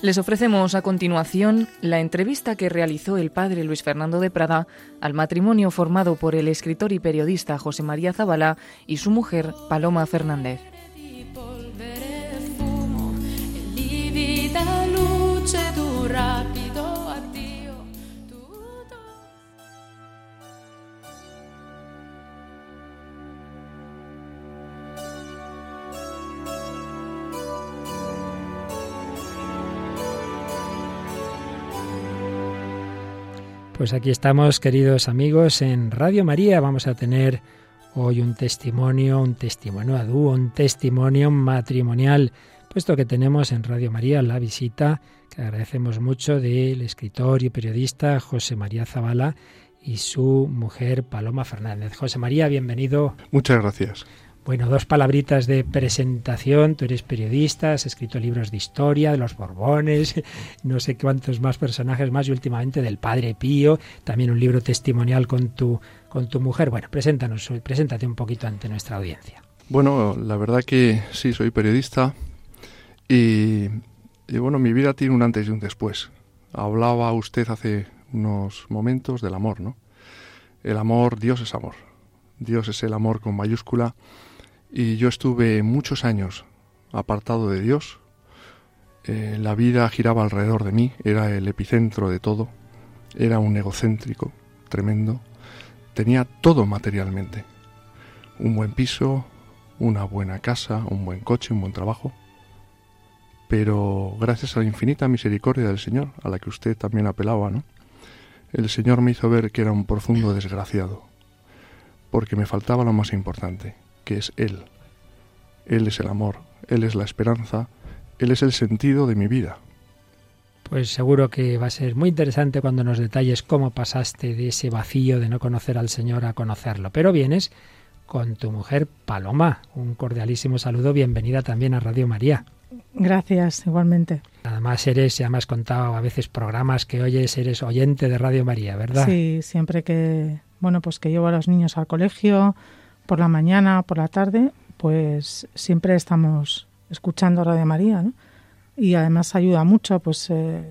Les ofrecemos a continuación la entrevista que realizó el padre Luis Fernando de Prada al matrimonio formado por el escritor y periodista José María Zabala y su mujer Paloma Fernández. Pues aquí estamos, queridos amigos, en Radio María. Vamos a tener hoy un testimonio a dúo, un testimonio matrimonial, puesto que tenemos en Radio María la visita, que agradecemos mucho, del escritor y periodista José María Zabala y su mujer Paloma Fernández. José María, bienvenido. Muchas gracias. Bueno, 2 palabritas de presentación. Tú eres periodista, has escrito libros de historia, de los Borbones, no sé cuántos más personajes más, y últimamente del Padre Pío, también un libro testimonial con tu mujer. Bueno, preséntate un poquito ante nuestra audiencia. Bueno, la verdad que sí, soy periodista y bueno, mi vida tiene un antes y un después. Hablaba usted hace unos momentos del amor, ¿no? El amor, Dios es amor. Dios es el amor con mayúscula. Y yo estuve muchos años apartado de Dios. La vida giraba alrededor de mí, era el epicentro de todo. Era un egocéntrico tremendo. Tenía todo materialmente. Un buen piso, una buena casa, un buen coche, un buen trabajo. Pero gracias a la infinita misericordia del Señor, a la que usted también apelaba, ¿no? El Señor me hizo ver que era un profundo desgraciado, porque me faltaba lo más importante, que es Él. Él es el amor, Él es la esperanza, Él es el sentido de mi vida. Pues seguro que va a ser muy interesante cuando nos detalles cómo pasaste de ese vacío de no conocer al Señor a conocerlo. Pero vienes con tu mujer Paloma. Un cordialísimo saludo, bienvenida también a Radio María. Gracias, igualmente. Además ya me has contado a veces programas que oyes, eres oyente de Radio María, ¿verdad? Sí, siempre que llevo a los niños al colegio, por la mañana, por la tarde, pues siempre estamos escuchando Radio María, ¿no? Y además ayuda mucho, pues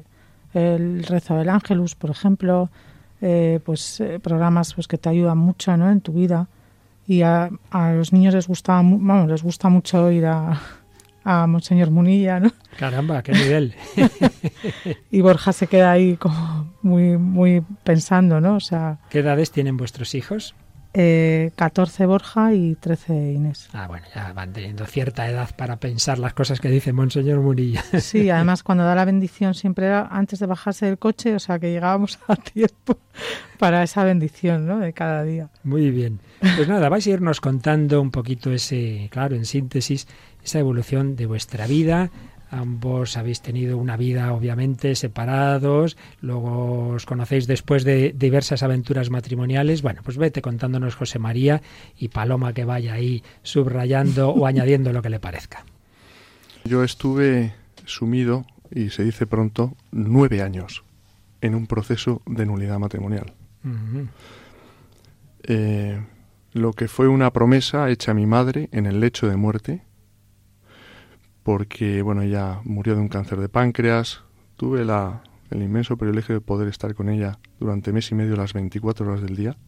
el rezo del Ángelus, por ejemplo, programas pues que te ayudan mucho, ¿no? En tu vida. Y a los niños les gusta mucho ir a Monseñor Munilla, ¿no? Caramba, qué nivel. Y Borja se queda ahí como muy, muy pensando, ¿no? O sea, ¿qué edades tienen vuestros hijos? 14 Borja y 13 Inés. Ah, bueno, ya van teniendo cierta edad para pensar las cosas que dice Monseñor Munilla. Sí, además cuando da la bendición siempre era antes de bajarse del coche, o sea que llegábamos a tiempo para esa bendición, ¿no? De cada día. Muy bien. Pues nada, vais a irnos contando un poquito en síntesis, esa evolución de vuestra vida. Ambos habéis tenido una vida obviamente separados, luego os conocéis después de diversas aventuras matrimoniales. Bueno, pues vete contándonos, José María, y Paloma que vaya ahí subrayando o añadiendo lo que le parezca. Yo estuve sumido, y se dice pronto, 9 años en un proceso de nulidad matrimonial. Uh-huh. Lo que fue una promesa hecha a mi madre en el lecho de muerte, porque bueno, ella murió de un cáncer de páncreas. Tuve el inmenso privilegio de poder estar con ella durante mes y medio, las 24 horas del día.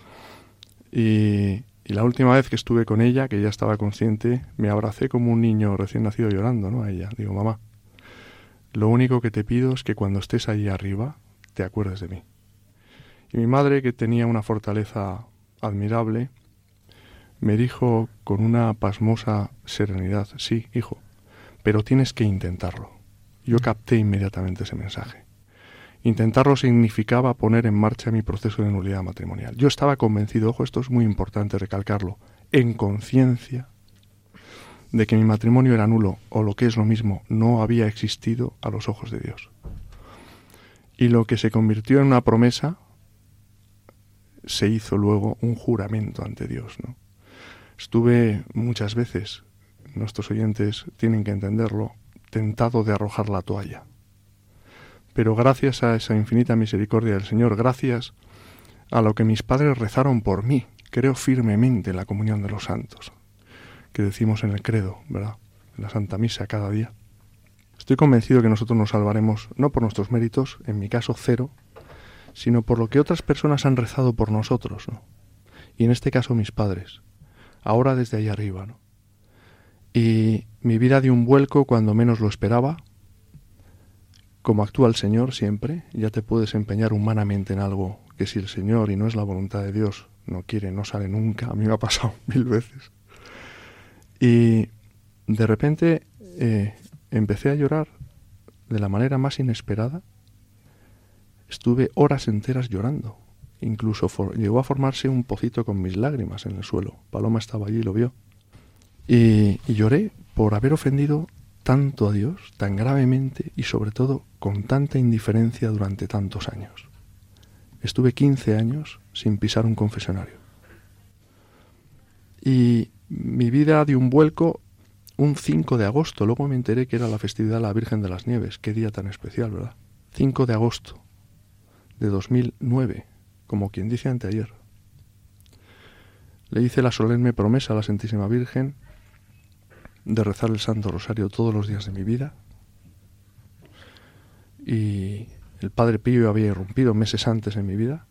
Y la última vez que estuve con ella, que ella estaba consciente, me abracé como un niño recién nacido llorando, ¿no? A ella. Digo, mamá, lo único que te pido es que cuando estés allí arriba, te acuerdes de mí. Y mi madre, que tenía una fortaleza admirable, me dijo con una pasmosa serenidad, sí, hijo, pero tienes que intentarlo. Yo capté inmediatamente ese mensaje. Intentarlo significaba poner en marcha mi proceso de nulidad matrimonial. Yo estaba convencido, ojo, esto es muy importante recalcarlo, en conciencia de que mi matrimonio era nulo, o lo que es lo mismo, no había existido a los ojos de Dios. Y lo que se convirtió en una promesa se hizo luego un juramento ante Dios, ¿no? Estuve muchas veces, nuestros oyentes tienen que entenderlo, tentado de arrojar la toalla. Pero gracias a esa infinita misericordia del Señor, gracias a lo que mis padres rezaron por mí, creo firmemente en la comunión de los santos, que decimos en el credo, ¿verdad? En la Santa Misa cada día. Estoy convencido que nosotros nos salvaremos no por nuestros méritos, en mi caso 0, sino por lo que otras personas han rezado por nosotros, ¿no? Y en este caso mis padres, ahora desde ahí arriba, ¿no? Y mi vida dio un vuelco cuando menos lo esperaba. Como actúa el Señor siempre, ya te puedes empeñar humanamente en algo que si el Señor y no es la voluntad de Dios no quiere, no sale nunca. A mí me ha pasado 1000 veces. Y de repente empecé a llorar de la manera más inesperada. Estuve horas enteras llorando. Incluso llegó a formarse un pocito con mis lágrimas en el suelo. Paloma estaba allí y lo vio. Y lloré por haber ofendido tanto a Dios, tan gravemente y sobre todo con tanta indiferencia durante tantos años. Estuve 15 años sin pisar un confesionario. Y mi vida dio un vuelco un 5 de agosto. Luego me enteré que era la festividad de la Virgen de las Nieves. Qué día tan especial, ¿verdad? 5 de agosto de 2009, como quien dice anteayer. Le hice la solemne promesa a la Santísima Virgen de rezar el Santo Rosario todos los días de mi vida. Y el Padre Pío había irrumpido meses antes en mi vida.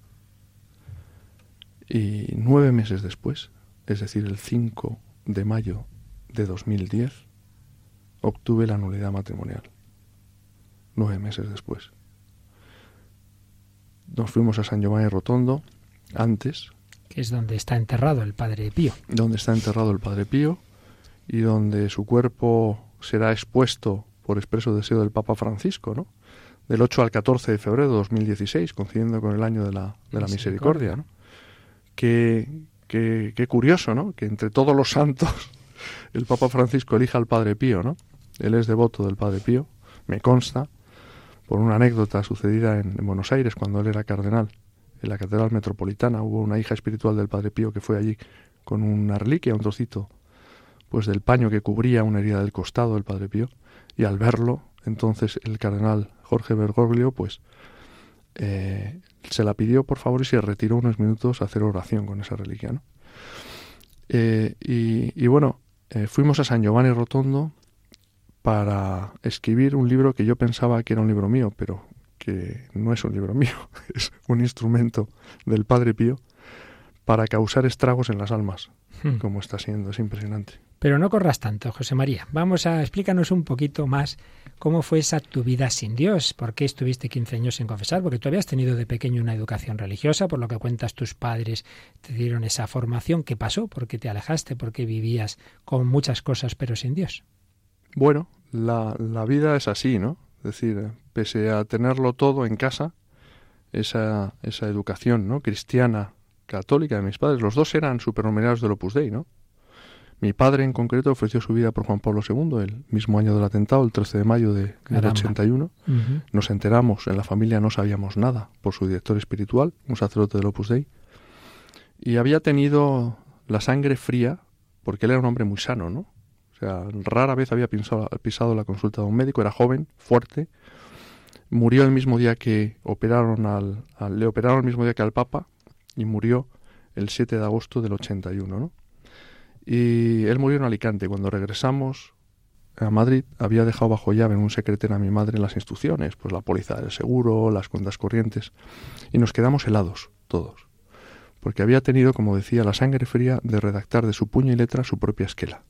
Y 9 meses después, es decir, el 5 de mayo de 2010, obtuve la nulidad matrimonial. 9 meses después. Nos fuimos a San Giovanni Rotondo antes. Que es donde está enterrado el Padre Pío. Donde está enterrado el Padre Pío y donde su cuerpo será expuesto por expreso deseo del Papa Francisco, ¿no? Del 8 al 14 de febrero de 2016, coincidiendo con el año de la misericordia, ¿no? Qué curioso, ¿no? Que entre todos los santos el Papa Francisco elija al Padre Pío, ¿no? Él es devoto del Padre Pío, me consta, por una anécdota sucedida en Buenos Aires cuando él era cardenal. En la Catedral Metropolitana hubo una hija espiritual del Padre Pío que fue allí con una reliquia, un trocito pues del paño que cubría una herida del costado del Padre Pío, y al verlo, entonces el cardenal Jorge Bergoglio pues se la pidió por favor y se retiró unos minutos a hacer oración con esa reliquia, ¿no? Y bueno, fuimos a San Giovanni Rotondo para escribir un libro que yo pensaba que era un libro mío, pero que no es un libro mío, es un instrumento del Padre Pío para causar estragos en las almas, como está siendo, es impresionante. Pero no corras tanto, José María. Explícanos un poquito más cómo fue esa tu vida sin Dios. ¿Por qué estuviste 15 años sin confesar? Porque tú habías tenido de pequeño una educación religiosa, por lo que cuentas tus padres te dieron esa formación. ¿Qué pasó? ¿Por qué te alejaste? ¿Por qué vivías con muchas cosas pero sin Dios? Bueno, la vida es así, ¿no? Es decir, pese a tenerlo todo en casa, esa educación, ¿no?, cristiana, católica de mis padres, los dos eran supernumerarios del Opus Dei, ¿no? Mi padre en concreto ofreció su vida por Juan Pablo II, el mismo año del atentado, el 13 de mayo del 81. Nos enteramos, en la familia no sabíamos nada, por su director espiritual, un sacerdote del Opus Dei, y había tenido la sangre fría, porque él era un hombre muy sano, ¿no? O sea, rara vez había pisado la consulta de un médico, era joven, fuerte, murió el mismo día que le operaron el mismo día que al Papa, y murió el 7 de agosto del 81, ¿no? Y él murió en Alicante. Cuando regresamos a Madrid, había dejado bajo llave en un secretero a mi madre las instrucciones, pues la póliza del seguro, las cuentas corrientes, y nos quedamos helados todos, porque había tenido, como decía, la sangre fría de redactar de su puño y letra su propia esquela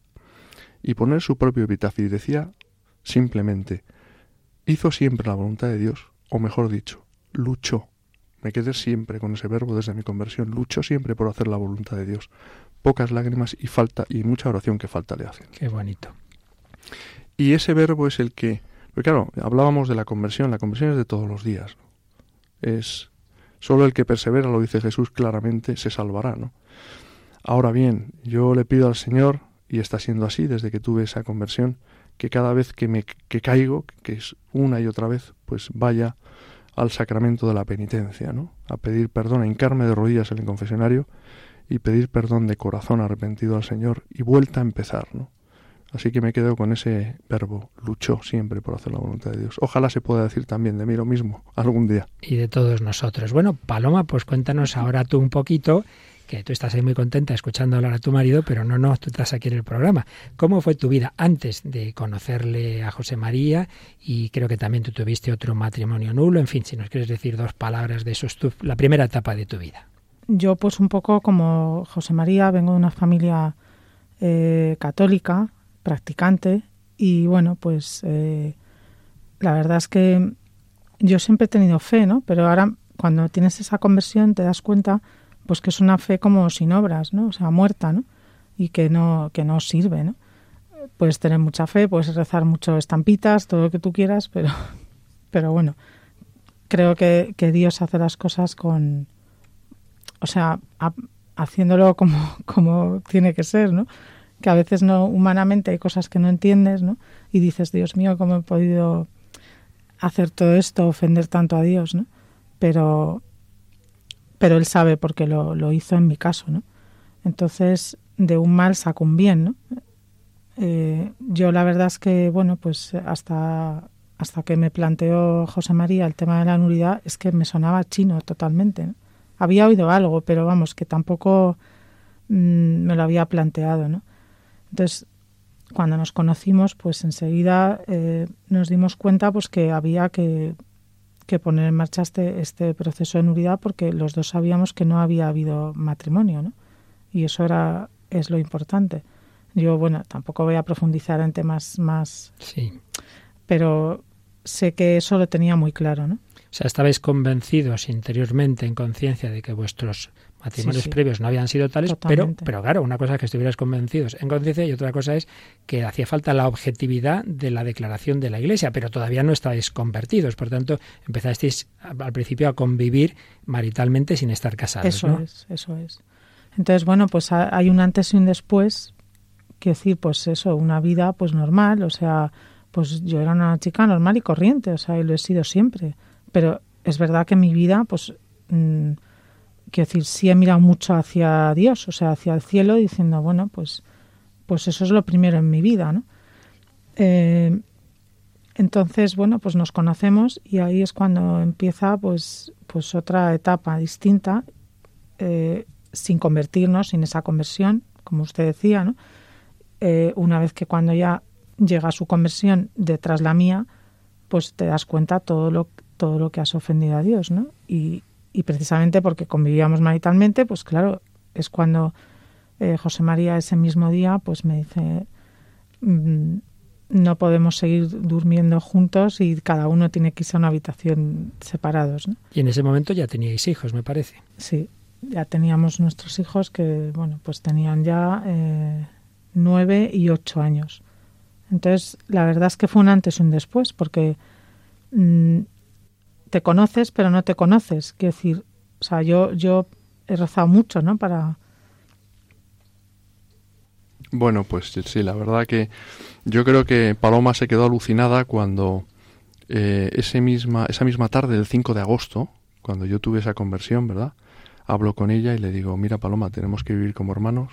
y poner su propio epitafio, y decía simplemente: hizo siempre la voluntad de Dios, o mejor dicho, luchó. Me quedé siempre con ese verbo desde mi conversión, luchó siempre por hacer la voluntad de Dios. Pocas lágrimas y mucha oración que falta le hacen. Qué bonito. Y ese verbo es el que... Porque claro, hablábamos de la conversión es de todos los días, ¿no? Es solo el que persevera, lo dice Jesús claramente, se salvará, ¿no? Ahora bien, yo le pido al Señor, y está siendo así desde que tuve esa conversión, que cada vez que caigo, que es una y otra vez, pues vaya al sacramento de la penitencia, ¿no? A pedir perdón, a hincarme de rodillas en el confesionario y pedir perdón de corazón arrepentido al Señor y vuelta a empezar, ¿no? Así que me quedo con ese verbo, luchó siempre por hacer la voluntad de Dios. Ojalá se pueda decir también de mí lo mismo algún día. Y de todos nosotros. Bueno, Paloma, pues cuéntanos ahora tú un poquito que tú estás ahí muy contenta escuchando hablar a tu marido, pero no, tú estás aquí en el programa. ¿Cómo fue tu vida antes de conocerle a José María? Y creo que también tú tuviste otro matrimonio nulo. En fin, si nos quieres decir 2 palabras de eso, la primera etapa de tu vida. Yo, pues un poco como José María, vengo de una familia católica, practicante, y bueno, pues la verdad es que yo siempre he tenido fe, ¿no? Pero ahora, cuando tienes esa conversión, te das cuenta pues que es una fe como sin obras, ¿no? O sea, muerta, ¿no? Y que no sirve, ¿no? Puedes tener mucha fe, puedes rezar mucho estampitas, todo lo que tú quieras, pero bueno, creo que Dios hace las cosas con, o sea, haciéndolo como tiene que ser, ¿no? Que a veces no, humanamente hay cosas que no entiendes, ¿no? Y dices, Dios mío, ¿cómo he podido hacer todo esto, ofender tanto a Dios, ¿no? Pero Él sabe porque lo hizo en mi caso, ¿no? Entonces, de un mal saco un bien, ¿no? Yo la verdad es que, bueno, pues hasta que me planteó José María el tema de la nulidad, es que me sonaba chino totalmente, ¿no? Había oído algo, pero vamos, que tampoco me lo había planteado, ¿no? Entonces, cuando nos conocimos, pues enseguida nos dimos cuenta pues que había que poner en marcha este proceso de nulidad, porque los dos sabíamos que no había habido matrimonio, ¿no? Y eso es lo importante. Yo, bueno, tampoco voy a profundizar en temas más, sí, pero sé que eso lo tenía muy claro, ¿no? O sea, estabais convencidos interiormente, en conciencia, de que vuestros matrimonios previos no habían sido tales, pero claro, una cosa es que estuvierais convencidos en conciencia y otra cosa es que hacía falta la objetividad de la declaración de la Iglesia, pero todavía no estabais convertidos, por tanto, empezasteis al principio a convivir maritalmente sin estar casados, eso, ¿no? Eso es. Entonces, bueno, pues hay un antes y un después, que decir, pues eso, una vida pues normal, o sea, pues yo era una chica normal y corriente, o sea, y lo he sido siempre, pero es verdad que en mi vida, pues quiero decir, sí he mirado mucho hacia Dios, o sea, hacia el cielo, diciendo, bueno, pues eso es lo primero en mi vida, ¿no? Entonces, bueno, pues nos conocemos y ahí es cuando empieza pues otra etapa distinta, sin convertirnos, sin esa conversión, como usted decía, ¿no? Una vez que cuando ya llega su conversión detrás la mía, pues te das cuenta todo lo que has ofendido a Dios, ¿no? Y precisamente porque convivíamos maritalmente, pues claro, es cuando José María ese mismo día pues me dice, no podemos seguir durmiendo juntos y cada uno tiene que irse a una habitación separados, ¿no? Y en ese momento ya teníais hijos, me parece. Sí, ya teníamos nuestros hijos que, bueno, pues tenían ya 9 y 8 años. Entonces, la verdad es que fue un antes y un después, porque te conoces, pero no te conoces. Quiero decir, o sea, yo he rezado mucho, ¿no? Bueno, pues sí, la verdad que yo creo que Paloma se quedó alucinada cuando esa misma tarde del 5 de agosto, cuando yo tuve esa conversión, ¿verdad? Hablo con ella y le digo, mira Paloma, tenemos que vivir como hermanos.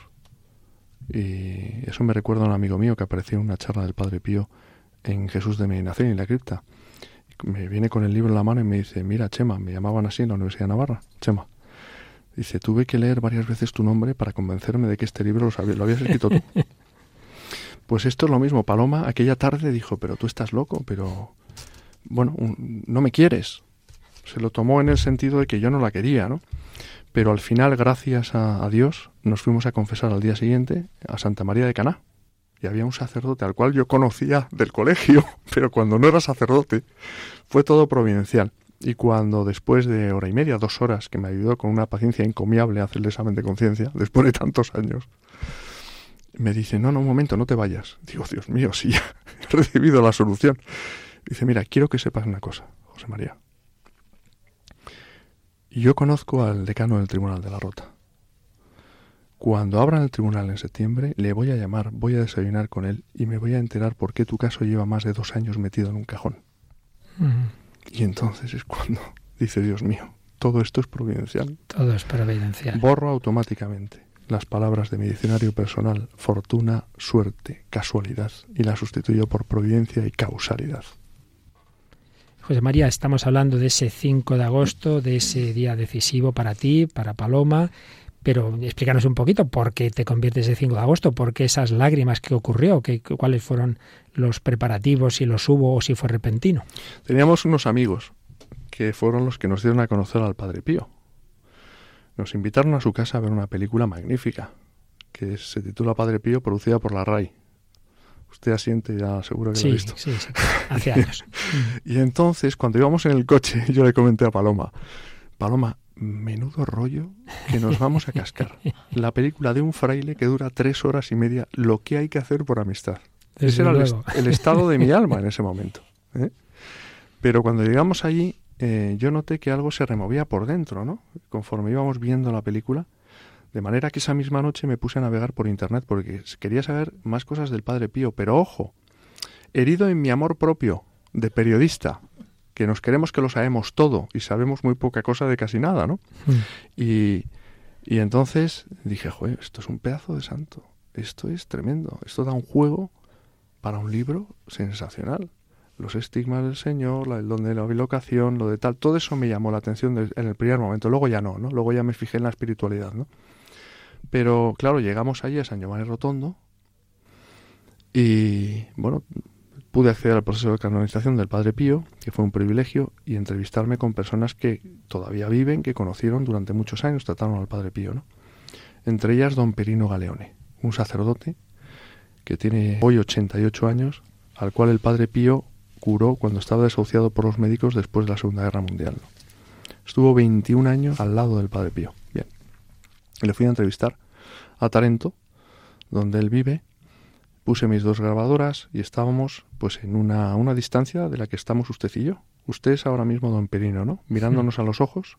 Y eso me recuerda a un amigo mío que apareció en una charla del Padre Pío en Jesús de Medinaceli, en la cripta. Me viene con el libro en la mano y me dice, mira Chema, me llamaban así en la Universidad de Navarra, Chema. Dice, tuve que leer varias veces tu nombre para convencerme de que este libro lo habías escrito tú. Pues esto es lo mismo. Paloma aquella tarde dijo, pero tú estás loco, pero bueno, no me quieres. Se lo tomó en el sentido de que yo no la quería, ¿no? Pero al final, gracias a Dios, nos fuimos a confesar al día siguiente a Santa María de Caná. Y había un sacerdote al cual yo conocía del colegio, pero cuando no era sacerdote, fue todo providencial. Y cuando después de 1 hora y media, 2 horas, que me ayudó con una paciencia encomiable a hacer el examen de conciencia, después de tantos años, me dice, no, un momento, no te vayas. Digo, Dios mío, sí, ya he recibido la solución. Dice, mira, quiero que sepas una cosa, José María. Yo conozco al decano del Tribunal de la Rota. Cuando abran el tribunal en septiembre, le voy a llamar, voy a desayunar con él y me voy a enterar por qué tu caso lleva más de 2 años metido en un cajón. Y entonces es cuando dice, Dios mío, todo esto es providencial. Todo es providencial. Borro automáticamente las palabras de mi diccionario personal, fortuna, suerte, casualidad, y las sustituyo por providencia y causalidad. José María, estamos hablando de ese 5 de agosto, de ese día decisivo para ti, para Paloma, Pero explícanos un poquito por qué te conviertes el 5 de agosto, por qué esas lágrimas, qué ocurrió, cuáles fueron los preparativos, si los hubo o si fue repentino. Teníamos unos amigos que fueron los que nos dieron a conocer al Padre Pío. Nos invitaron a su casa a ver una película magnífica que se titula Padre Pío, producida por la RAI. Usted asiente, ya seguro que lo ha visto. Sí, hace años. Y entonces, cuando íbamos en el coche, yo le comenté a Paloma, menudo rollo que nos vamos a cascar. La película de un fraile que dura 3 horas y media, lo que hay que hacer por amistad. Ese era el estado de mi alma en ese momento, ¿eh? Pero cuando llegamos allí, yo noté que algo se removía por dentro, ¿no? Conforme íbamos viendo la película, de manera que esa misma noche me puse a navegar por internet porque quería saber más cosas del Padre Pío. Pero ojo, herido en mi amor propio de periodista, que nos queremos que lo sabemos todo y sabemos muy poca cosa de casi nada, ¿no? Y entonces dije, joder, esto es un pedazo de santo, esto es tremendo, esto da un juego para un libro sensacional. Los estigmas del Señor, el don de la bilocación, lo de tal, todo eso me llamó la atención en el primer momento. Luego ya no, luego ya me fijé en la espiritualidad, ¿no? Pero claro, llegamos allí a San Giovanni Rotondo y, bueno, pude acceder al proceso de canonización del Padre Pío, que fue un privilegio, y entrevistarme con personas que todavía viven, que conocieron durante muchos años, trataron al Padre Pío, ¿no? Entre ellas don Perino Galeone, un sacerdote que tiene hoy 88 años, al cual el Padre Pío curó cuando estaba desahuciado por los médicos después de la Segunda Guerra Mundial, ¿no? Estuvo 21 años al lado del Padre Pío. Bien. Le fui a entrevistar a Tarento, donde él vive. Puse mis 2 grabadoras y estábamos pues en una distancia de la que estamos usted y yo. Usted es ahora mismo don Perino, ¿no? Mirándonos a los ojos.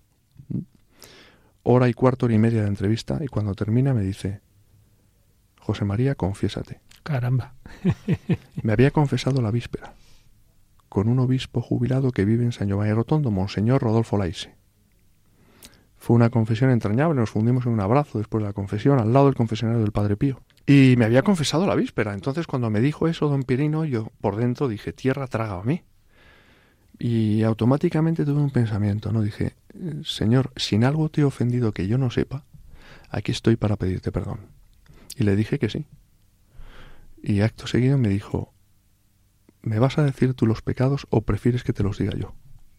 1 1/4, 1 1/2 de entrevista, y cuando termina me dice: José María, confiésate. Caramba. Me había confesado la víspera con un obispo jubilado que vive en San Giovanni Rotondo, Monseñor Rodolfo Laise. Fue una confesión entrañable, nos fundimos en un abrazo después de la confesión, al lado del confesionario del Padre Pío. Y me había confesado la víspera. Entonces, cuando me dijo eso don Perino, yo por dentro dije, tierra traga a mí. Y automáticamente tuve un pensamiento, ¿no? Dije, Señor, si en algo te he ofendido que yo no sepa, aquí estoy para pedirte perdón. Y le dije que sí. Y acto seguido me dijo, ¿me vas a decir tú los pecados o prefieres que te los diga yo?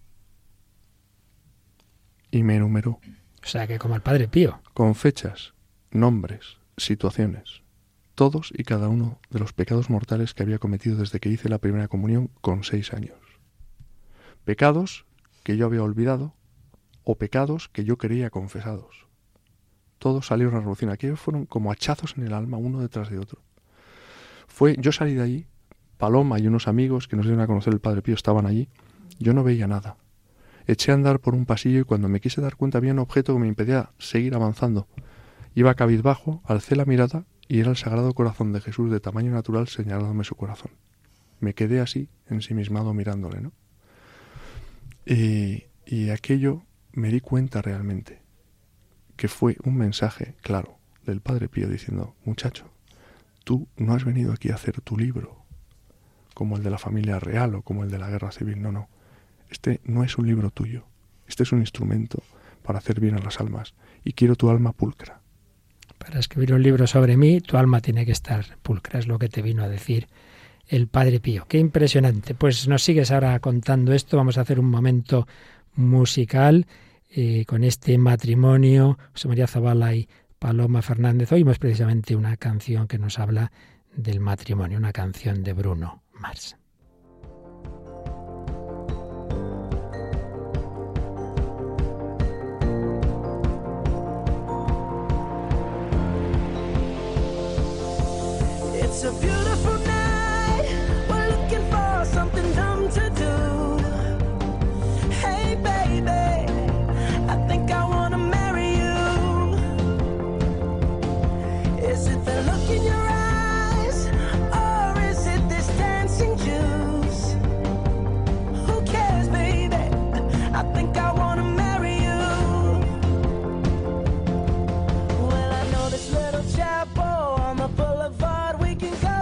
Y me enumeró. O sea, que como el Padre Pío. Con fechas, nombres, situaciones, todos y cada uno de los pecados mortales que había cometido desde que hice la primera comunión con 6 años. Pecados que yo había olvidado o pecados que yo creía confesados. Todos salieron a revolución. Aquellos fueron como hachazos en el alma, uno detrás de otro. Yo salí de allí, Paloma y unos amigos que nos dieron a conocer el Padre Pío estaban allí. Yo no veía nada. Eché a andar por un pasillo y cuando me quise dar cuenta había un objeto que me impedía seguir avanzando. Iba cabizbajo, alcé la mirada y era el Sagrado Corazón de Jesús de tamaño natural señalándome su corazón. Me quedé así, ensimismado mirándole, ¿no? Y aquello me di cuenta realmente que fue un mensaje claro del Padre Pío diciendo, muchacho, tú no has venido aquí a hacer tu libro como el de la familia real o como el de la guerra civil, no. Este no es un libro tuyo, este es un instrumento para hacer bien a las almas y quiero tu alma pulcra. Para escribir un libro sobre mí, tu alma tiene que estar pulcra, es lo que te vino a decir el Padre Pío. Qué impresionante. Pues nos sigues ahora contando esto, vamos a hacer un momento musical con este matrimonio, José María Zabala y Paloma Fernández. Oímos precisamente una canción que nos habla del matrimonio, una canción de Bruno Mars. It's a beautiful night. We're looking for something dumb to do. Hey baby, I think I wanna marry you. Is it the look in your eyes, or is it this dancing juice? Who cares, baby? I think I wanna marry you. Well, I know this little chapel on the boulevard. We can go.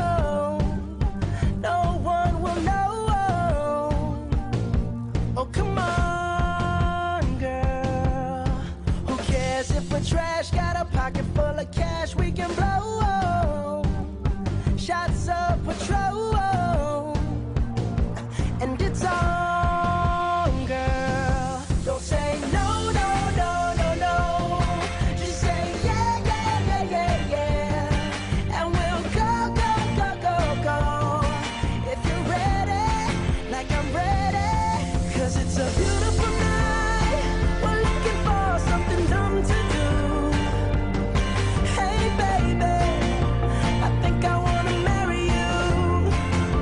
No one will know. Oh, come on, girl. Who cares if we're trash? we can blow shots of patrol, and it's on, girl. Don't say no, no, no, no, no. Just say yeah, yeah, yeah, yeah, yeah, and we'll go, go, go, go, go. If you're ready, like I'm ready, 'cause it's a beautiful night. We're looking for something dumb to do. Hey baby, I think I wanna marry you.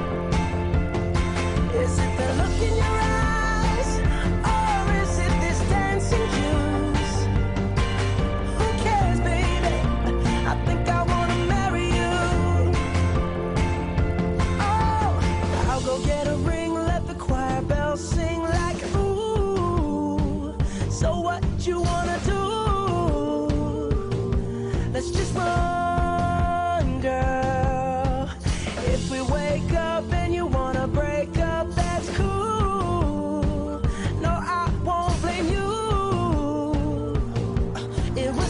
Is it the look in your eyes, or is it this dancing juice? Who cares, baby? I think I wanna marry you. Oh, I'll go get a ring, let the choir bells sing like ooh. So what you wanna do? Let's just run, girl. If we wake up and you wanna break up, that's cool. No, I won't blame you. It was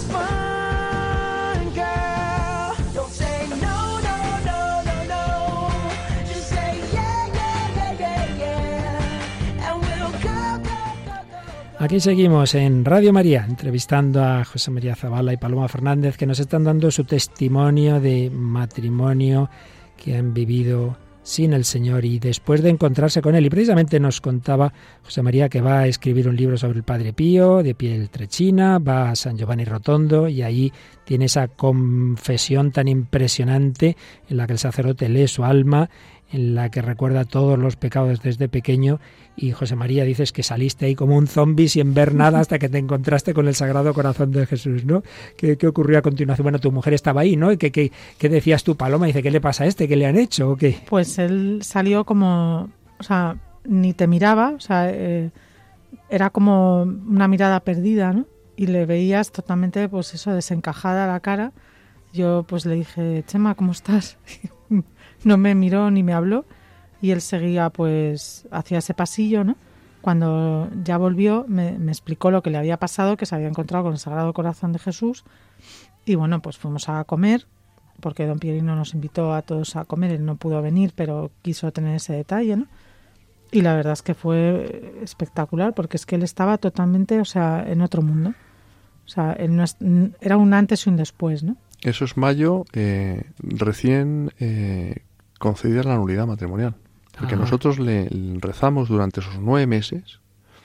fun, girl. Don't say no, no, no, no, no. Just say yeah, yeah, yeah, yeah, yeah, and we'll go, go, go, go. Aquí seguimos en Radio María, entrevistando a José María Zabala y Paloma Fernández, que nos están dando su testimonio de matrimonio que han vivido sin el Señor y después de encontrarse con Él. Y precisamente nos contaba José María que va a escribir un libro sobre el Padre Pío, de Pietrelcina, va a San Giovanni Rotondo y ahí tiene esa confesión tan impresionante en la que el sacerdote lee su alma, en la que recuerda todos los pecados desde pequeño. Y José María, dices que saliste ahí como un zombi sin ver nada hasta que te encontraste con el Sagrado Corazón de Jesús, ¿no? ¿Qué ocurrió a continuación? Bueno, tu mujer estaba ahí, ¿no? ¿Qué decías tú, Paloma? Dice, ¿qué le pasa a este? ¿Qué le han hecho o qué? Pues él salió como, o sea, ni te miraba, o sea, era como una mirada perdida, ¿no? Y le veías totalmente, pues eso, desencajada la cara. Yo pues le dije, Chema, ¿cómo estás? No me miró ni me habló y él seguía pues hacia ese pasillo, ¿no? Cuando ya volvió me explicó lo que le había pasado, que se había encontrado con el Sagrado Corazón de Jesús y bueno, pues fuimos a comer porque don Pierino nos invitó a todos a comer, él no pudo venir pero quiso tener ese detalle, ¿no? Y la verdad es que fue espectacular porque es que él estaba totalmente, o sea, en otro mundo. O sea, él no era un antes y un después, ¿no? Eso es mayo, recién concedida la nulidad matrimonial. Porque nosotros le rezamos durante esos 9 meses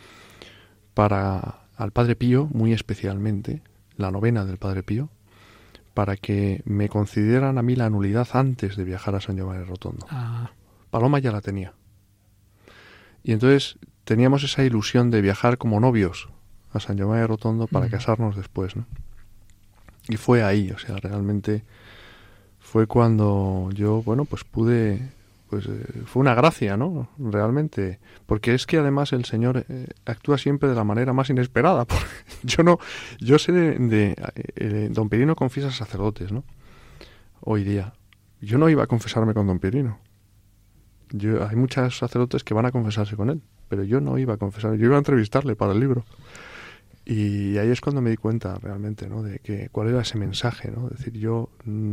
al Padre Pío, muy especialmente, la novena del Padre Pío, para que me concedieran a mí la nulidad antes de viajar a San Giovanni Rotondo. Paloma ya la tenía. Y entonces teníamos esa ilusión de viajar como novios a San Giovanni Rotondo para casarnos después, ¿no? Y fue ahí, o sea, realmente fue cuando yo, bueno, pues pude, pues fue una gracia, ¿no? Realmente, porque es que además el Señor actúa siempre de la manera más inesperada. Yo sé don Pierino confiesa sacerdotes, ¿no? Hoy día. Yo no iba a confesarme con don Pierino. Hay muchos sacerdotes que van a confesarse con él, pero yo no iba a confesarme, yo iba a entrevistarle para el libro. Y ahí es cuando me di cuenta realmente, ¿no? De que cuál era ese mensaje, ¿no? Es decir, yo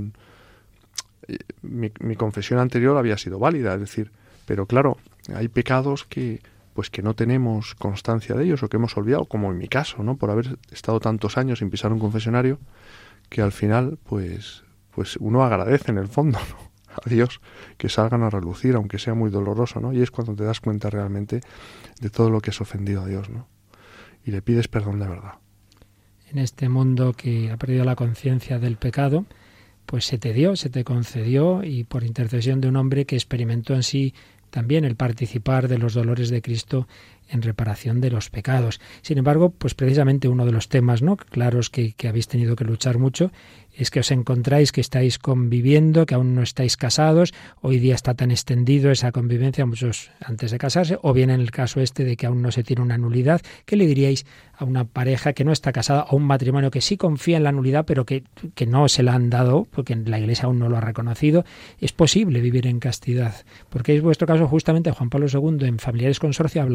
mi confesión anterior había sido válida, es decir, pero claro, hay pecados que no tenemos constancia de ellos o que hemos olvidado, como en mi caso, ¿no? Por haber estado tantos años sin pisar un confesionario, que al final pues uno agradece en el fondo, ¿no? A Dios que salgan a relucir, aunque sea muy doloroso, ¿no? Y es cuando te das cuenta realmente de todo lo que has ofendido a Dios, ¿no? Y le pides perdón de verdad. En este mundo que ha perdido la conciencia del pecado, pues se te concedió, y por intercesión de un hombre que experimentó en sí también el participar de los dolores de Cristo en reparación de los pecados. Sin embargo, pues precisamente uno de los temas, ¿no?, claros que habéis tenido que luchar mucho, es que os encontráis, que estáis conviviendo, que aún no estáis casados. Hoy día está tan extendido esa convivencia, muchos antes de casarse, o bien en el caso este de que aún no se tiene una nulidad. ¿Qué le diríais a una pareja que no está casada, o un matrimonio que sí confía en la nulidad, pero que no se la han dado, porque la Iglesia aún no lo ha reconocido? Es posible vivir en castidad, porque es vuestro caso. Justamente Juan Pablo II en Familiares Consorcio habla de ese caso,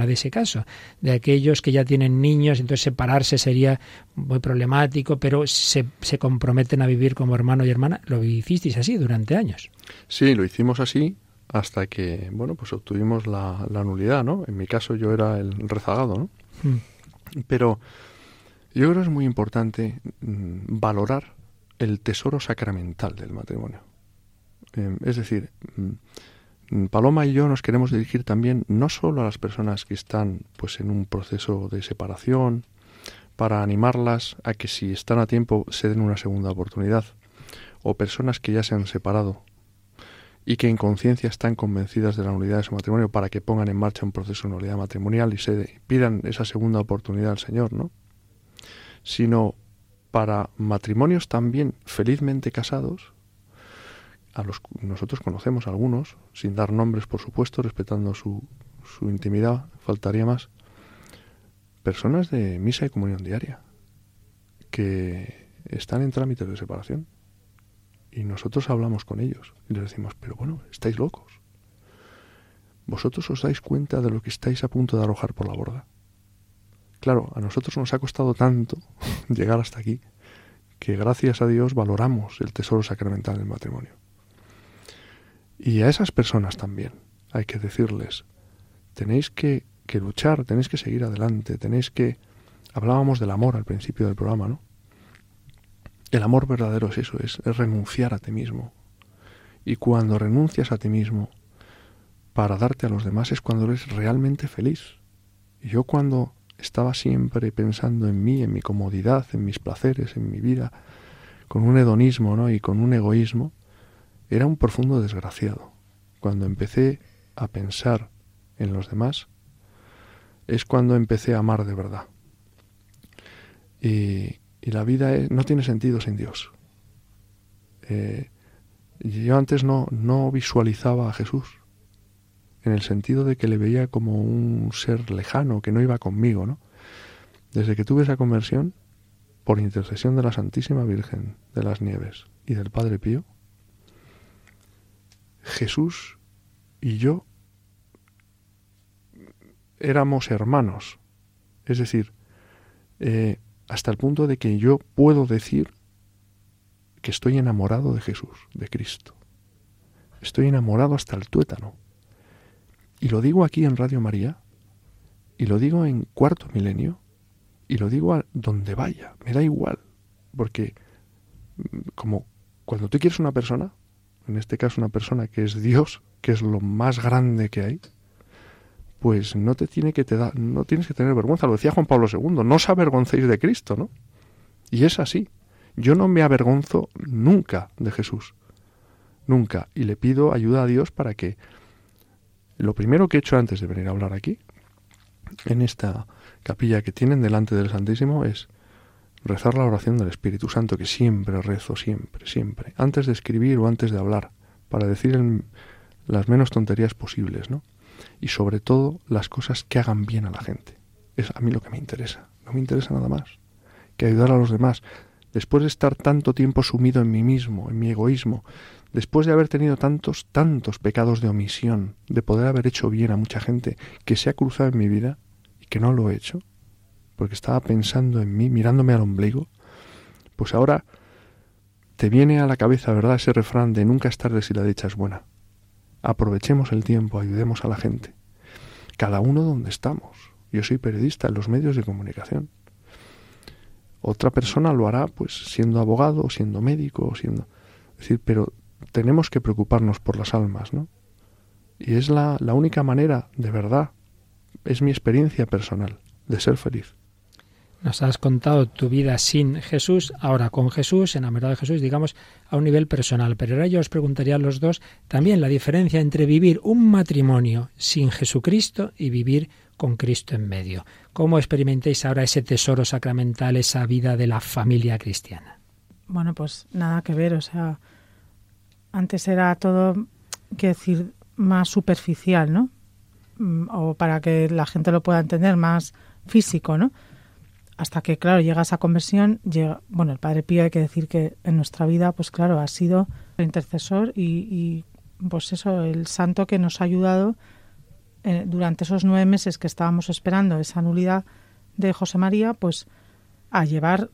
caso, de aquellos que ya tienen niños, entonces separarse sería muy problemático, pero se comprometen a vivir como hermano y hermana. Lo hicisteis así durante años. Sí, lo hicimos así hasta que, bueno, pues obtuvimos la nulidad, ¿no? En mi caso yo era el rezagado, ¿no? Pero yo creo que es muy importante valorar el tesoro sacramental del matrimonio. Es decir, Paloma y yo nos queremos dirigir también no solo a las personas que están pues en un proceso de separación, para animarlas a que si están a tiempo se den una segunda oportunidad, o personas que ya se han separado y que en conciencia están convencidas de la nulidad de su matrimonio para que pongan en marcha un proceso de nulidad matrimonial y se pidan esa segunda oportunidad al Señor, ¿no? Sino para matrimonios también felizmente casados, nosotros conocemos a algunos, sin dar nombres por supuesto, respetando su intimidad, faltaría más, personas de misa y comunión diaria, que están en trámites de separación. Y nosotros hablamos con ellos y les decimos, pero bueno, estáis locos. ¿Vosotros os dais cuenta de lo que estáis a punto de arrojar por la borda? Claro, a nosotros nos ha costado tanto llegar hasta aquí, que gracias a Dios valoramos el tesoro sacramental del matrimonio. Y a esas personas también hay que decirles, tenéis que luchar, tenéis que seguir adelante, Hablábamos del amor al principio del programa, ¿no? El amor verdadero es eso, es renunciar a ti mismo. Y cuando renuncias a ti mismo para darte a los demás es cuando eres realmente feliz. Y yo cuando estaba siempre pensando en mí, en mi comodidad, en mis placeres, en mi vida, con un hedonismo, ¿no? Y con un egoísmo, era un profundo desgraciado. Cuando empecé a pensar en los demás, es cuando empecé a amar de verdad. Y la vida no tiene sentido sin Dios. Yo antes no visualizaba a Jesús, en el sentido de que le veía como un ser lejano, que no iba conmigo, ¿no? Desde que tuve esa conversión, por intercesión de la Santísima Virgen de las Nieves y del Padre Pío, Jesús y yo éramos hermanos. Es decir, hasta el punto de que yo puedo decir que estoy enamorado de Jesús, de Cristo. Estoy enamorado hasta el tuétano. Y lo digo aquí en Radio María, y lo digo en Cuarto Milenio, y lo digo a donde vaya, me da igual. Porque como cuando tú quieres una persona, en este caso una persona que es Dios, que es lo más grande que hay, pues no tienes que tener vergüenza. Lo decía Juan Pablo II, no os avergoncéis de Cristo, ¿no? Y es así. Yo no me avergonzo nunca de Jesús. Nunca. Y le pido ayuda a Dios para que lo primero que he hecho antes de venir a hablar aquí, en esta capilla que tienen delante del Santísimo, es rezar la oración del Espíritu Santo, que siempre rezo, siempre. Antes de escribir o antes de hablar, para decir las menos tonterías posibles, ¿no? Y sobre todo las cosas que hagan bien a la gente. Es a mí lo que me interesa. No me interesa nada más que ayudar a los demás. Después de estar tanto tiempo sumido en mí mismo, en mi egoísmo, después de haber tenido tantos pecados de omisión, de poder haber hecho bien a mucha gente que se ha cruzado en mi vida y que no lo he hecho, porque estaba pensando en mí, mirándome al ombligo, pues ahora te viene a la cabeza, ¿verdad?, ese refrán de nunca es tarde si la dicha es buena. Aprovechemos el tiempo, ayudemos a la gente. Cada uno donde estamos. Yo soy periodista en los medios de comunicación. Otra persona lo hará pues siendo abogado, siendo médico, Es decir, pero tenemos que preocuparnos por las almas, ¿no? Y es la única manera, de verdad, es mi experiencia personal, de ser feliz. Nos has contado tu vida sin Jesús, ahora con Jesús, enamorado de Jesús, digamos, a un nivel personal. Pero ahora yo os preguntaría a los dos también la diferencia entre vivir un matrimonio sin Jesucristo y vivir con Cristo en medio. ¿Cómo experimentáis ahora ese tesoro sacramental, esa vida de la familia cristiana? Bueno, pues nada que ver, o sea, antes era todo, quiero decir, más superficial, ¿no? O para que la gente lo pueda entender, más físico, ¿no? Hasta que, claro, llega esa conversión, bueno, el Padre Pío, hay que decir que en nuestra vida, pues claro, ha sido el intercesor y pues eso, el santo que nos ha ayudado durante esos 9 meses que estábamos esperando esa nulidad de José María, pues a llevar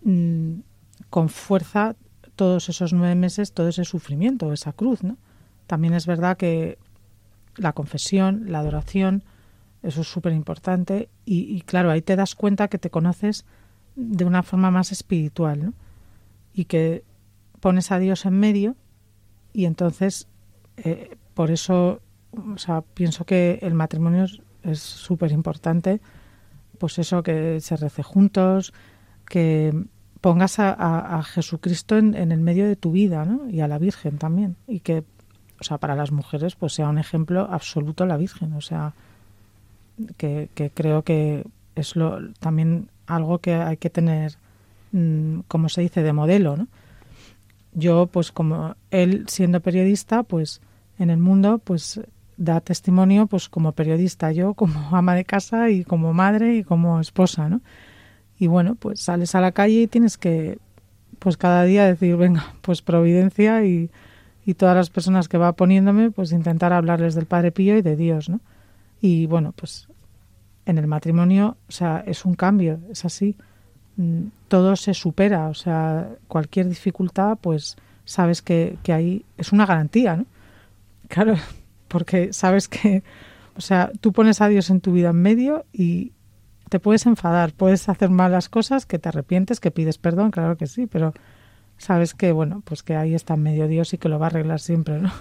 con fuerza todos esos 9 meses, todo ese sufrimiento, esa cruz, ¿no? También es verdad que la confesión, la adoración, eso es súper importante y claro, ahí te das cuenta que te conoces de una forma más espiritual, ¿no? Y que pones a Dios en medio y entonces por eso, o sea, pienso que el matrimonio es súper importante, pues eso, que se rece juntos, que pongas a Jesucristo en el medio de tu vida, ¿no? Y a la Virgen también, y que, o sea, para las mujeres pues sea un ejemplo absoluto la Virgen, o sea, que creo que es también algo que hay que tener, como se dice, de modelo, ¿no? Yo, pues como él siendo periodista, pues en el mundo, pues da testimonio, pues como periodista, yo como ama de casa y como madre y como esposa, ¿no? Y bueno, pues sales a la calle y tienes que, pues cada día decir, venga, pues providencia y todas las personas que va poniéndome, pues intentar hablarles del Padre Pío y de Dios, ¿no? Y bueno, pues en el matrimonio, o sea, es un cambio, es así. Todo se supera, o sea, cualquier dificultad, pues sabes que ahí es una garantía, ¿no? Claro, porque sabes que, o sea, tú pones a Dios en tu vida en medio y te puedes enfadar, puedes hacer malas cosas, que te arrepientes, que pides perdón, claro que sí, pero sabes que, bueno, pues que ahí está en medio Dios y que lo va a arreglar siempre, ¿no?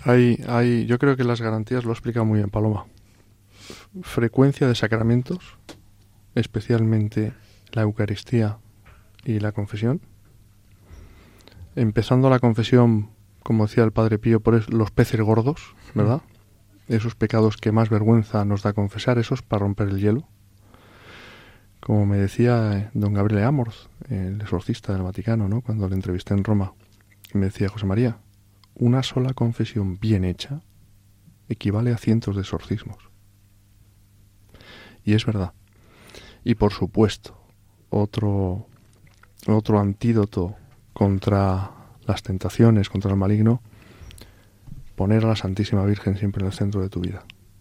Yo creo que las garantías lo explica muy bien Paloma. Frecuencia de sacramentos, especialmente la Eucaristía y la confesión. Empezando la confesión, como decía el Padre Pío, por los peces gordos, ¿verdad? Esos pecados que más vergüenza nos da confesar, esos para romper el hielo. Como me decía don Gabriele Amorth, el exorcista del Vaticano, ¿no? Cuando le entrevisté en Roma, me decía: José María, una sola confesión bien hecha equivale a cientos de exorcismos. Y es verdad. Y por supuesto, otro antídoto contra las tentaciones, contra el maligno, poner a la Santísima Virgen siempre en el centro de tu vida.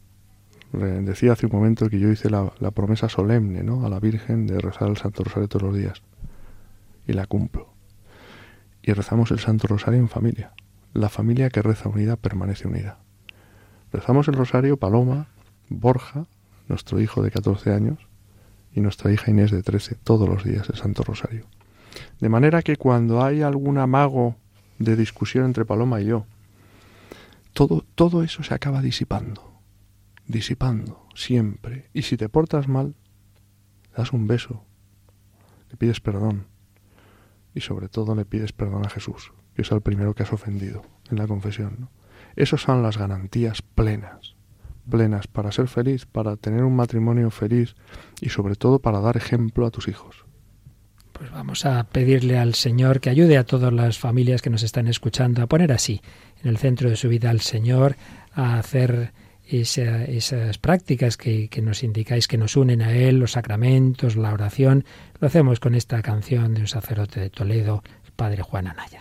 Decía hace un momento que yo hice la promesa solemne, ¿no?, a la Virgen de rezar el Santo Rosario todos los días. Y la cumplo. Y rezamos el Santo Rosario en familia. La familia que reza unida permanece unida. Rezamos el Rosario Paloma, Borja, nuestro hijo de 14 años, y nuestra hija Inés de 13, todos los días el Santo Rosario. De manera que cuando hay algún amago de discusión entre Paloma y yo, todo eso se acaba disipando siempre. Y si te portas mal, le das un beso, le pides perdón y sobre todo le pides perdón a Jesús, que es el primero que has ofendido en la confesión, ¿no? Esas son las garantías plenas para ser feliz, para tener un matrimonio feliz y sobre todo para dar ejemplo a tus hijos. Pues vamos a pedirle al Señor que ayude a todas las familias que nos están escuchando a poner así en el centro de su vida al Señor, a hacer esas prácticas que nos indicáis que nos unen a Él, los sacramentos, la oración. Lo hacemos con esta canción de un sacerdote de Toledo, el Padre Juan Anaya.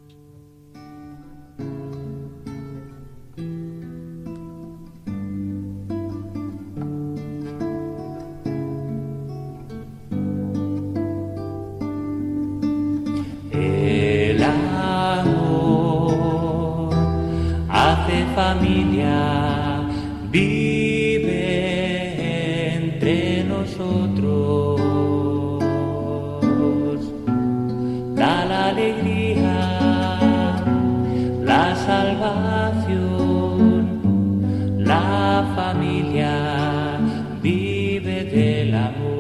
El amor hace familia, vive entre nosotros, da la alegría, la salvación, la familia vive del amor.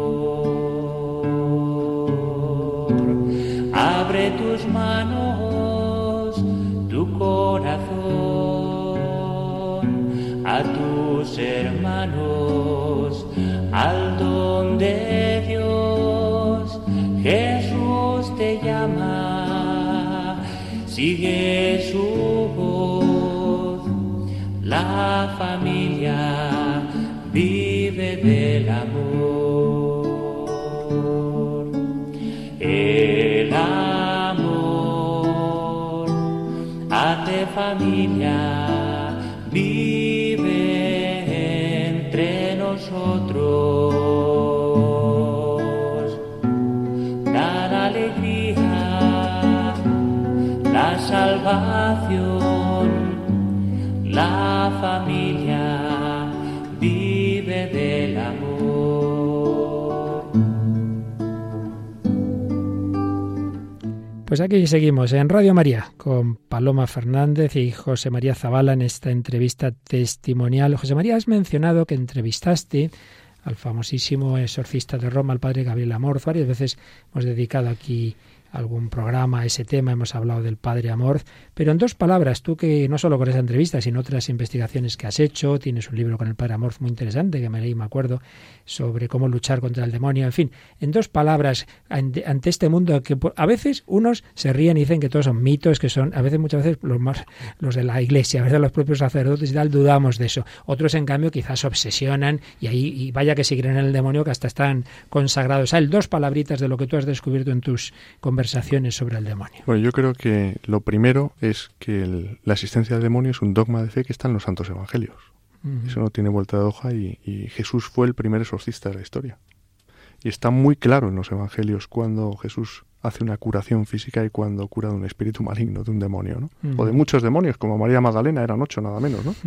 Abre tus manos, tu corazón a tus hermanos, al don de Dios. Jesús te llama, sigue su voz. La familia vive del amor. El amor hace familia, vive salvación, la familia vive del amor. Pues aquí seguimos en Radio María con Paloma Fernández y José María Zabala en esta entrevista testimonial. José María, has mencionado que entrevistaste al famosísimo exorcista de Roma, al padre Gabriel Amorth. Varias veces hemos dedicado aquí algún programa a ese tema, hemos hablado del padre Amorth, pero en dos palabras, tú que no solo con esa entrevista, sino otras investigaciones que has hecho, tienes un libro con el padre Amorth muy interesante, que me leí, me acuerdo, sobre cómo luchar contra el demonio, en fin, en dos palabras, ante este mundo que a veces unos se ríen y dicen que todos son mitos, que son, a veces, muchas veces, los de la iglesia, a veces los propios sacerdotes y tal, dudamos de eso. Otros, en cambio, quizás se obsesionan y vaya que se creen en el demonio, que hasta están consagrados a él. Dos palabritas de lo que tú has descubierto en tus conversaciones sobre el demonio. Bueno, yo creo que lo primero es que la existencia del demonio es un dogma de fe que está en los santos evangelios. Eso no tiene vuelta de hoja y Jesús fue el primer exorcista de la historia. Y está muy claro en los evangelios cuando Jesús hace una curación física y cuando cura de un espíritu maligno, de un demonio, ¿no? O de muchos demonios, como María Magdalena, eran 8 nada menos, ¿no?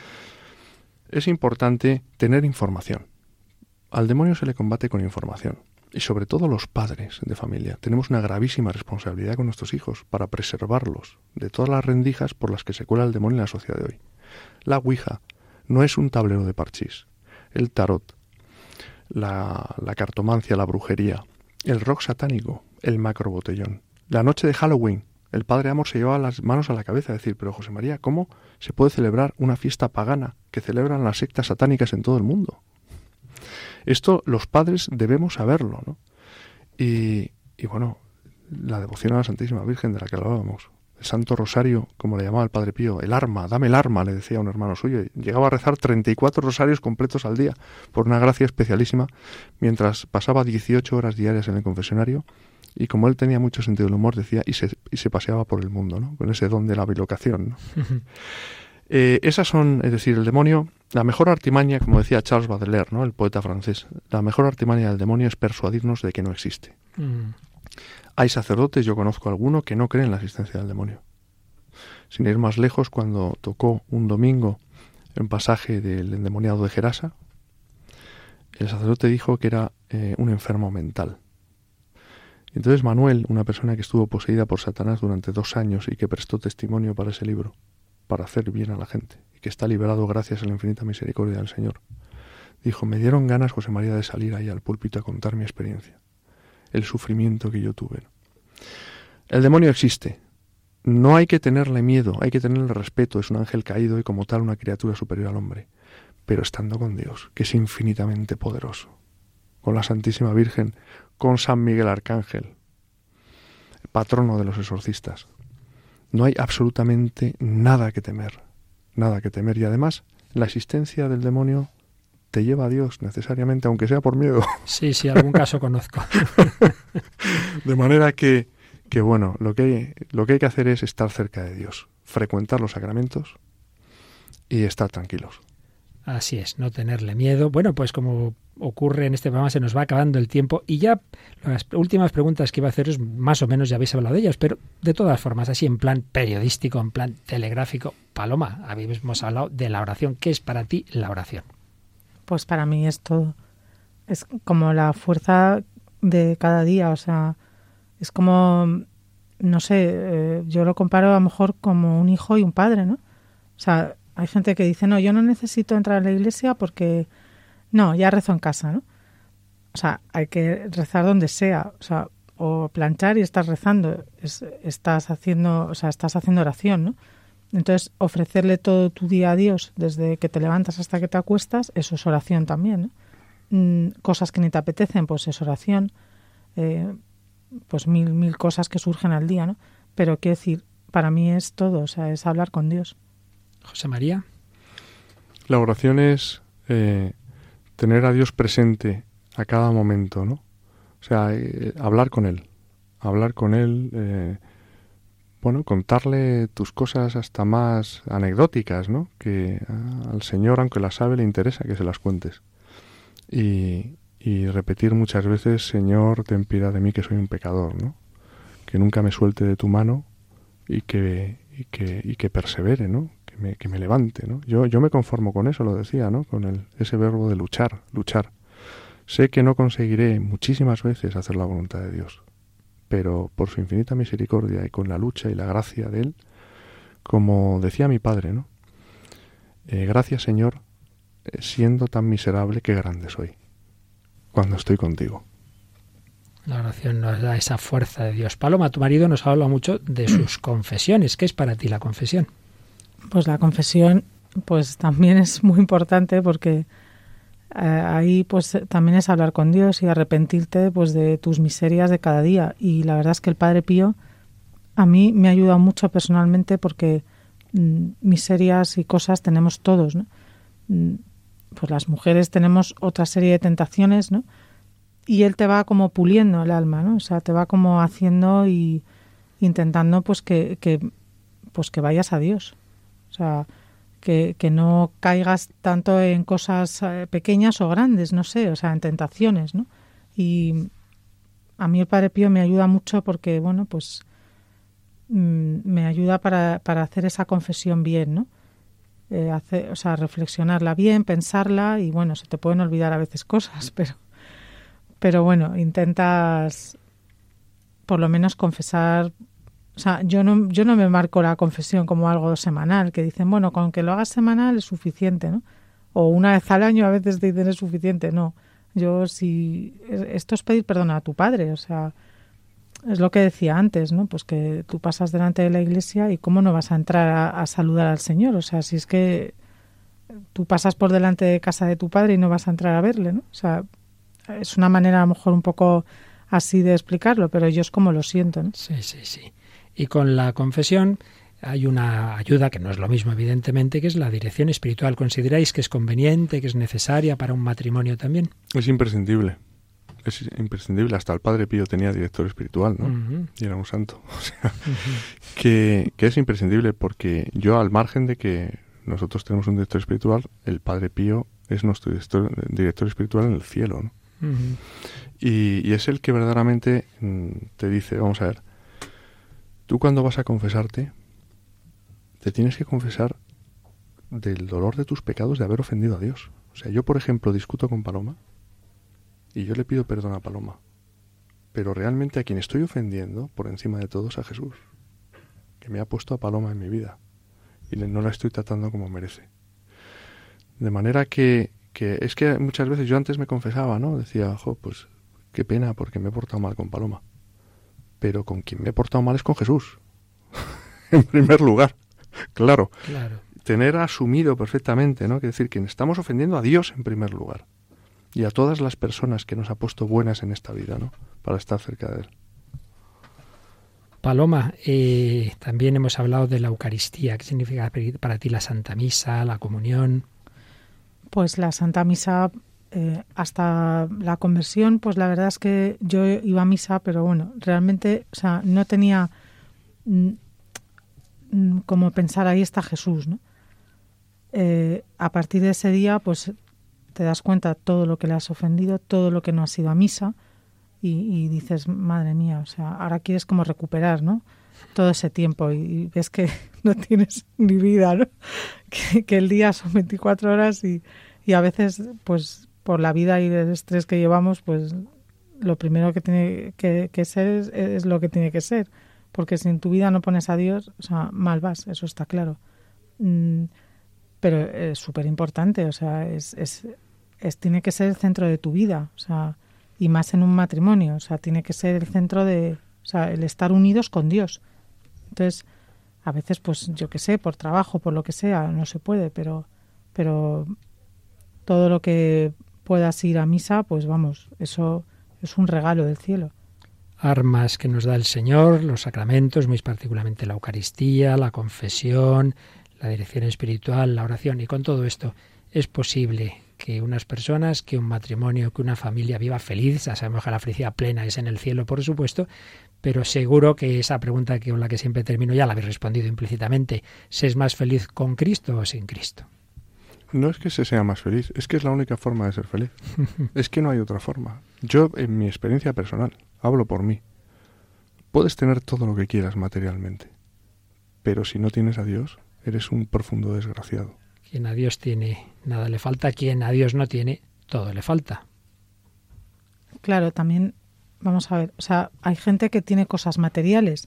Es importante tener información. Al demonio se le combate con información. Y sobre todo los padres de familia. Tenemos una gravísima responsabilidad con nuestros hijos para preservarlos de todas las rendijas por las que se cuela el demonio en la sociedad de hoy. La Ouija no es un tablero de parchís. El tarot, la cartomancia, la brujería, el rock satánico, el macrobotellón. La noche de Halloween, el padre Amorth se llevaba las manos a la cabeza a decir, pero José María, ¿cómo se puede celebrar una fiesta pagana que celebran las sectas satánicas en todo el mundo? Esto los padres debemos saberlo, ¿no? Y bueno, la devoción a la Santísima Virgen de la que hablábamos, el Santo Rosario, como le llamaba el Padre Pío, el arma, dame el arma, le decía a un hermano suyo, y llegaba a rezar 34 rosarios completos al día, por una gracia especialísima, mientras pasaba 18 horas diarias en el confesionario, y como él tenía mucho sentido del humor, decía, y se paseaba por el mundo, ¿no? Con ese don de la bilocación, ¿no? Esas son, es decir, el demonio, la mejor artimaña, como decía Charles Baudelaire, ¿no? El poeta francés, la mejor artimaña del demonio es persuadirnos de que no existe. Hay sacerdotes, yo conozco alguno, que no creen en la existencia del demonio. Sin ir más lejos, cuando tocó un domingo un pasaje del endemoniado de Gerasa, el sacerdote dijo que era un enfermo mental. Entonces Manuel, una persona que estuvo poseída por Satanás durante 2 años y que prestó testimonio para ese libro, para hacer bien a la gente, y que está liberado gracias a la infinita misericordia del Señor, dijo, me dieron ganas, José María, de salir ahí al púlpito a contar mi experiencia, el sufrimiento que yo tuve. El demonio existe, no hay que tenerle miedo, hay que tenerle respeto, es un ángel caído y como tal una criatura superior al hombre, pero estando con Dios, que es infinitamente poderoso, con la Santísima Virgen, con San Miguel Arcángel, patrono de los exorcistas. No hay absolutamente nada que temer, y además la existencia del demonio te lleva a Dios necesariamente, aunque sea por miedo. Sí, algún caso conozco. De manera que bueno, lo que hay que hacer es estar cerca de Dios, frecuentar los sacramentos y estar tranquilos. Así es, no tenerle miedo. Bueno, pues como ocurre en este programa, se nos va acabando el tiempo y ya las últimas preguntas que iba a haceros, más o menos ya habéis hablado de ellas, pero de todas formas, así en plan periodístico, en plan telegráfico. Paloma, habíamos hablado de la oración. ¿Qué es para ti la oración? Pues para mí es todo. Es como la fuerza de cada día, o sea, es como, no sé, yo lo comparo a lo mejor como un hijo y un padre, ¿no? O sea, hay gente que dice, no, yo no necesito entrar a la iglesia porque, no, ya rezo en casa, ¿no? O sea, hay que rezar donde sea, o sea, o planchar y estás rezando, estás haciendo oración, ¿no? Entonces, ofrecerle todo tu día a Dios, desde que te levantas hasta que te acuestas, eso es oración también, ¿no? Cosas que ni te apetecen, pues es oración, pues mil cosas que surgen al día, ¿no? Pero quiero decir, para mí es todo, o sea, es hablar con Dios. José María. La oración es tener a Dios presente a cada momento, ¿no? O sea, hablar con Él, bueno, contarle tus cosas hasta más anecdóticas, ¿no? Que al Señor, aunque las sabe, le interesa que se las cuentes. Y repetir muchas veces, Señor, ten piedad de mí que soy un pecador, ¿no? Que nunca me suelte de tu mano, y que persevere, ¿no? Que me levante, ¿no? Yo me conformo con eso, lo decía, ¿no? Con ese verbo de luchar. Sé que no conseguiré muchísimas veces hacer la voluntad de Dios, pero por su infinita misericordia y con la lucha y la gracia de Él, como decía mi padre, ¿no? Gracias, Señor, siendo tan miserable, qué grande soy cuando estoy contigo. La oración nos da esa fuerza de Dios. Paloma, tu marido nos habla mucho de sus confesiones. ¿Qué es para ti la confesión? Pues la confesión pues también es muy importante porque ahí pues también es hablar con Dios y arrepentirte pues de tus miserias de cada día. Y la verdad es que el Padre Pío a mí me ha ayudado mucho personalmente porque miserias y cosas tenemos todos, ¿no? Pues las mujeres tenemos otra serie de tentaciones, ¿no? Y él te va como puliendo el alma, ¿no? O sea, te va como haciendo y intentando pues que vayas a Dios. O sea, que no caigas tanto en cosas pequeñas o grandes, no sé, o sea, en tentaciones, ¿no? Y a mí el Padre Pío me ayuda mucho porque, bueno, pues me ayuda para hacer esa confesión bien, ¿no? O sea, reflexionarla bien, pensarla y, bueno, se te pueden olvidar a veces cosas, pero bueno, intentas por lo menos confesar. O sea, yo no me marco la confesión como algo semanal, que dicen, bueno, con que lo hagas semanal es suficiente, ¿no? O una vez al año a veces te dicen es suficiente. No, yo esto es pedir perdón a tu padre, o sea, es lo que decía antes, ¿no? Pues que tú pasas delante de la iglesia y cómo no vas a entrar a saludar al Señor, o sea, si es que tú pasas por delante de casa de tu padre y no vas a entrar a verle, ¿no? O sea, es una manera a lo mejor un poco así de explicarlo, pero yo es como lo siento, ¿no? Sí. Y con la confesión hay una ayuda, que no es lo mismo evidentemente, que es la dirección espiritual. ¿Consideráis que es conveniente, que es necesaria para un matrimonio también? Es imprescindible. Hasta el Padre Pío tenía director espiritual, ¿no? Uh-huh. Y era un santo. O sea, que es imprescindible porque yo, al margen de que nosotros tenemos un director espiritual, el Padre Pío es nuestro director espiritual en el cielo, ¿no? Uh-huh. Y es el que verdaderamente te dice, vamos a ver, tú cuando vas a confesarte, te tienes que confesar del dolor de tus pecados de haber ofendido a Dios. O sea, yo, por ejemplo, discuto con Paloma y yo le pido perdón a Paloma, pero realmente a quien estoy ofendiendo, por encima de todo, es a Jesús, que me ha puesto a Paloma en mi vida y no la estoy tratando como merece. De manera que es que muchas veces yo antes me confesaba, ¿no? Decía, pues qué pena porque me he portado mal con Paloma. Pero con quien me he portado mal es con Jesús. En primer lugar. Claro. Tener asumido perfectamente, ¿no? Que decir que estamos ofendiendo a Dios en primer lugar. Y a todas las personas que nos ha puesto buenas en esta vida, ¿no? Para estar cerca de Él. Paloma, también hemos hablado de la Eucaristía. ¿Qué significa para ti la Santa Misa, la comunión? Pues la Santa Misa, hasta la conversión, pues la verdad es que yo iba a misa, pero bueno, realmente, o sea, no tenía como pensar, ahí está Jesús, ¿no? A partir de ese día, pues te das cuenta todo lo que le has ofendido, todo lo que no has ido a misa y dices, madre mía, o sea, ahora quieres como recuperar, ¿no? Todo ese tiempo y ves que no tienes ni vida, ¿no? Que el día son 24 horas y a veces, pues por la vida y el estrés que llevamos, pues lo primero que tiene que ser es lo que tiene que ser. Porque si en tu vida no pones a Dios, o sea, mal vas, eso está claro. Pero es súper importante, o sea, tiene que ser el centro de tu vida, o sea, y más en un matrimonio, o sea, tiene que ser el centro de, o sea, el estar unidos con Dios. Entonces, a veces, pues, yo qué sé, por trabajo, por lo que sea, no se puede, pero todo lo que puedas ir a misa, pues vamos, eso es un regalo del cielo. Armas que nos da el Señor, los sacramentos, muy particularmente la Eucaristía, la confesión, la dirección espiritual, la oración. Y con todo esto es posible que unas personas, que un matrimonio, que una familia viva feliz. Ya sabemos que la felicidad plena es en el cielo, por supuesto, pero seguro que esa pregunta con la que siempre termino ya la habéis respondido implícitamente. ¿Se es más feliz con Cristo o sin Cristo? No es que se sea más feliz, es que es la única forma de ser feliz. Es que no hay otra forma. Yo, en mi experiencia personal, hablo por mí. Puedes tener todo lo que quieras materialmente, pero si no tienes a Dios, eres un profundo desgraciado. Quien a Dios tiene, nada le falta. Quien a Dios no tiene, todo le falta. Claro, también, vamos a ver, o sea, hay gente que tiene cosas materiales,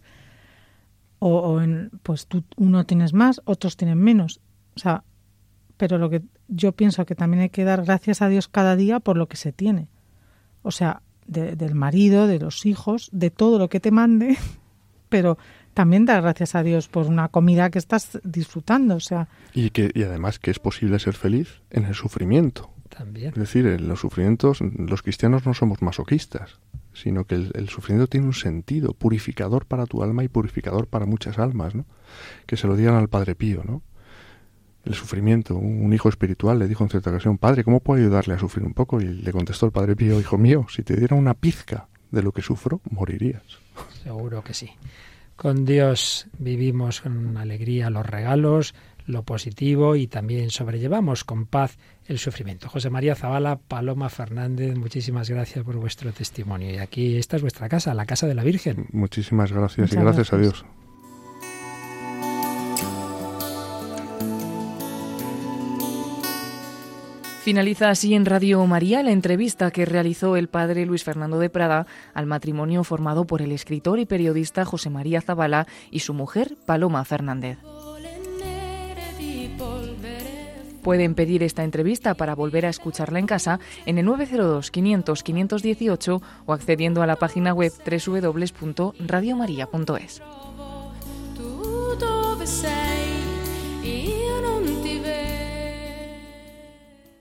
pues uno tienes más, otros tienen menos, o sea, pero lo que yo pienso que también hay que dar gracias a Dios cada día por lo que se tiene, o sea, del marido, de los hijos, de todo lo que te mande, pero también dar gracias a Dios por una comida que estás disfrutando, o sea. Y además que es posible ser feliz en el sufrimiento. También. Es decir, en los sufrimientos, los cristianos no somos masoquistas, sino que el sufrimiento tiene un sentido purificador para tu alma y purificador para muchas almas, ¿no? Que se lo digan al Padre Pío, ¿no? El sufrimiento, un hijo espiritual le dijo en cierta ocasión: Padre, ¿cómo puedo ayudarle a sufrir un poco? Y le contestó el Padre Pío: Hijo mío, si te diera una pizca de lo que sufro, morirías. Seguro que sí. Con Dios vivimos con alegría los regalos, lo positivo, y también sobrellevamos con paz el sufrimiento. José María Zabala, Paloma Fernández, muchísimas gracias por vuestro testimonio. Y aquí esta es vuestra casa, la Casa de la Virgen. Muchísimas gracias. Muchas gracias a Dios. Finaliza así en Radio María la entrevista que realizó el padre Luis Fernando de Prada al matrimonio formado por el escritor y periodista José María Zabala y su mujer Paloma Fernández. Pueden pedir esta entrevista para volver a escucharla en casa en el 902-500-518 o accediendo a la página web www.radiomaria.es.